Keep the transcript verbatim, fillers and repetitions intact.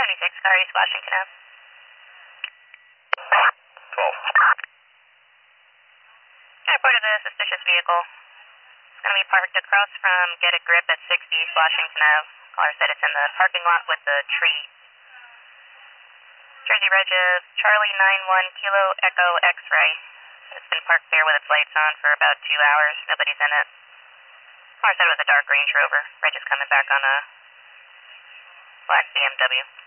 twenty-six, car East Washington Ave. twelve. I reported a suspicious vehicle. It's going to be parked across from Get a Grip at sixty East Washington Ave. Caller said it's in the parking lot with the tree. Jersey Reg is Charlie nine one Kilo Echo X-Ray. It's been parked there with its lights on for about two hours. Nobody's in it. Caller said it was a dark Range Rover. Reg is coming back on a black B M W.